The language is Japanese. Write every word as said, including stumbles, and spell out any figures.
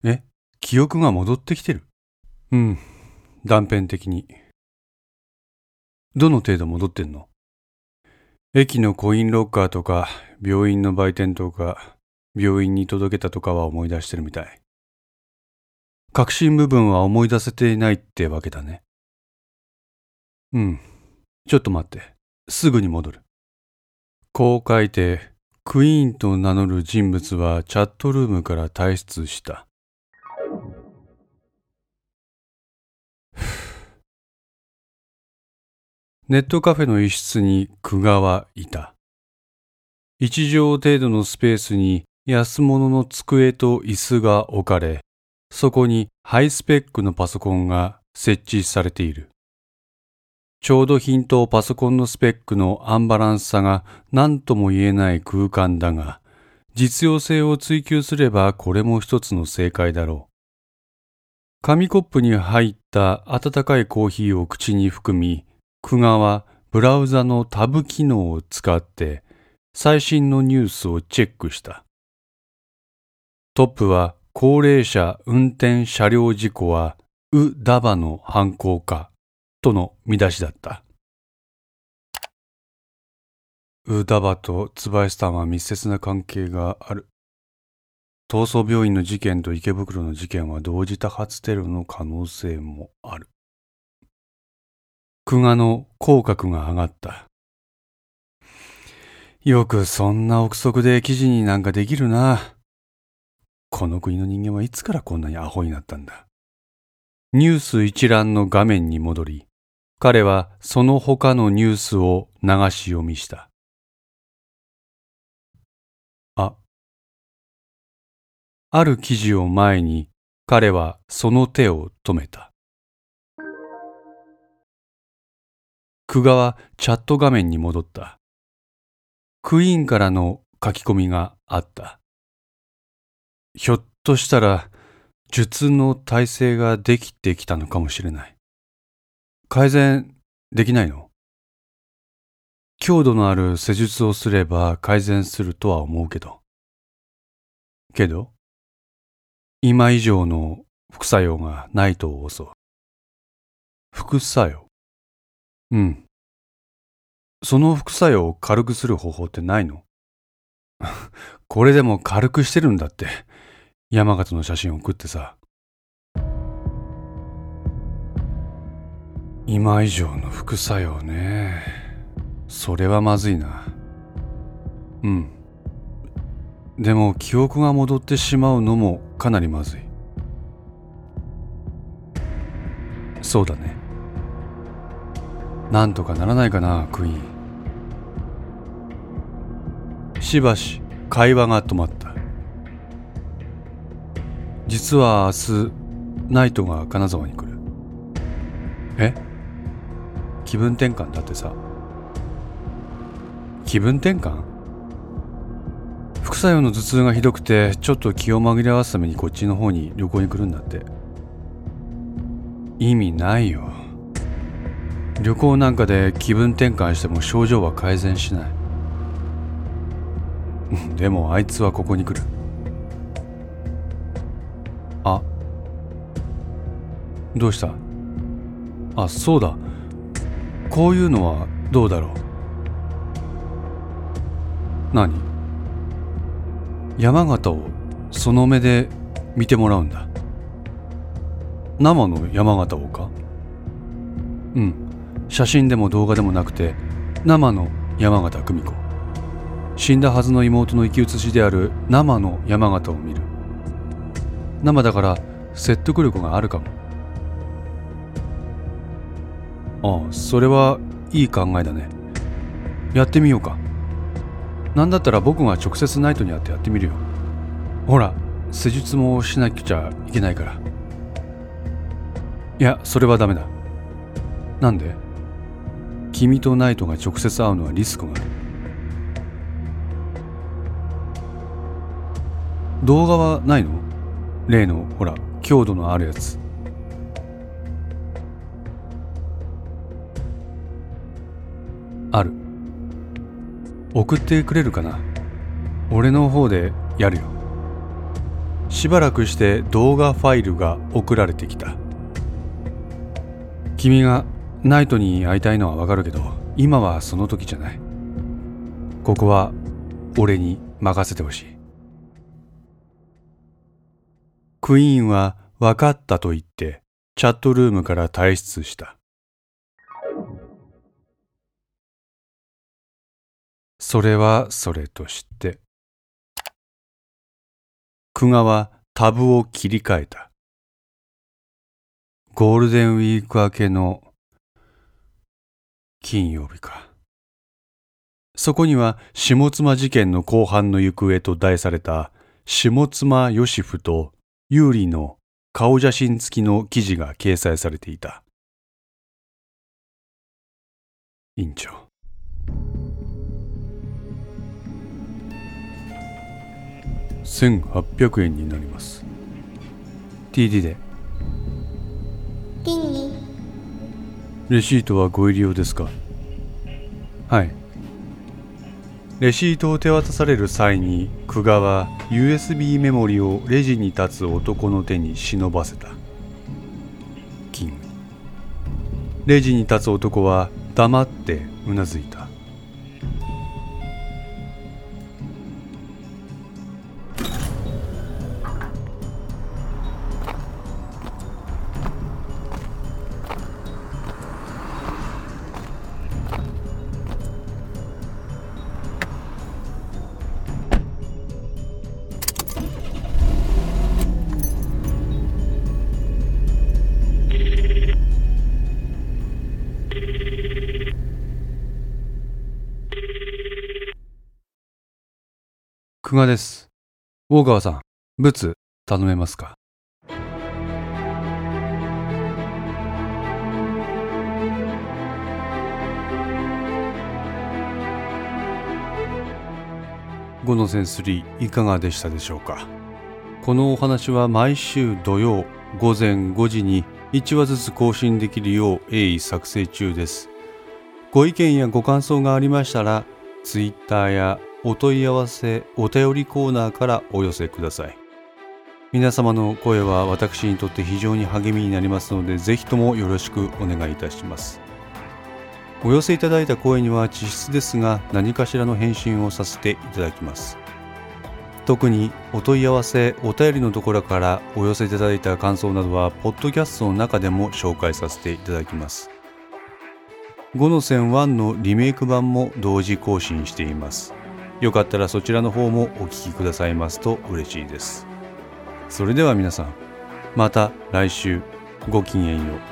え、記憶が戻ってきてる？うん、断片的に。どの程度戻ってんの？駅のコインロッカーとか、病院の売店とか、病院に届けたとかは思い出してるみたい。核心部分は思い出せていないってわけだね。うん、ちょっと待って。すぐに戻る。こう書いて、クイーンと名乗る人物はチャットルームから退出した。ネットカフェの一室に久我はいた。一畳程度のスペースに安物の机と椅子が置かれ、そこにハイスペックのパソコンが設置されている。調度品とパソコンのスペックのアンバランスさが何とも言えない空間だが、実用性を追求すればこれも一つの正解だろう。紙コップに入った温かいコーヒーを口に含み、久我はブラウザのタブ機能を使って最新のニュースをチェックした。トップは高齢者運転車両事故はウダバの犯行かとの見出しだった。ウダバと椿さんは密接な関係がある。逃走病院の事件と池袋の事件は同時多発テロの可能性もある。久我の口角が上がった。よくそんな憶測で記事になんかできるな。この国の人間はいつからこんなにアホになったんだ。ニュース一覧の画面に戻り、彼はその他のニュースを流し読みした。あ、ある記事を前に彼はその手を止めた。久我はチャット画面に戻った。クイーンからの書き込みがあった。ひょっとしたら術の耐性ができてきたのかもしれない。改善できないの？強度のある施術をすれば改善するとは思うけど。けど今以上の副作用がないと襲う。副作用？うん。その副作用を軽くする方法ってないの？これでも軽くしてるんだって。山形の写真を送ってさ。今以上の副作用ね。それはまずいな。うん。でも記憶が戻ってしまうのもかなりまずい。そうだね。なんとかならないかな、クイーン。しばし会話が止まった。実は明日ナイトが金沢に来る。え？気分転換だってさ。気分転換？副作用の頭痛がひどくてちょっと気を紛らわすためにこっちの方に旅行に来るんだって。意味ないよ。旅行なんかで気分転換しても症状は改善しない。でもあいつはここに来る。あ、どうした？あ、そうだ。こういうのはどうだろう。何？山形をその目で見てもらうんだ。生の山形をか？うん。写真でも動画でもなくて生の山形久美子。死んだはずの妹の生き写しである生の山形を見る。生だから説得力があるかも。ああ、それはいい考えだね。やってみようか。なんだったら僕が直接ナイトに会ってやってみるよ。ほら、施術もしなくちゃいけないから。いや、それはダメだ。なんで？君とナイトが直接会うのはリスクがある。動画はないの？例のほら強度のあるやつ。ある。送ってくれるかな？俺の方でやるよ。 しばらくして動画ファイルが送られてきた。君がナイトに会いたいのはわかるけど、今はその時じゃない。ここは俺に任せてほしい。クイーンは分かったと言ってチャットルームから退出した。それはそれとして、久我はタブを切り替えた。ゴールデンウィーク明けの金曜日か。そこには下妻事件の公判の行方と題された下妻ヨシフとユーリの顔写真付きの記事が掲載されていた。院長。せんはっぴゃくえんになります。ティーディー で。 ティンに。 レシートはご入り用ですか？はい。レシートを手渡される際に、久我は ユーエスビー メモリをレジに立つ男の手に忍ばせた。キング。レジに立つ男は黙ってうなずいた。久我です。大川さん、ブツ頼めますか？ごのセンスリーいかがでしたでしょうか？このお話は毎週土曜午前ごじにいちわずつ更新できるよう鋭意作成中です。ご意見やご感想がありましたら、ツイッターやお問い合わせお便りコーナーからお寄せください。皆様の声は私にとって非常に励みになりますので、ぜひともよろしくお願いいたします。お寄せいただいた声には稚拙ですが、何かしらの返信をさせていただきます。特にお問い合わせお便りのところからお寄せいただいた感想などはポッドキャストの中でも紹介させていただきます。ごの線いちのリメイク版も同時更新しています。よかったらそちらの方もお聞きくださいますと嬉しいです。それでは皆さん、また来週ごきげんよう。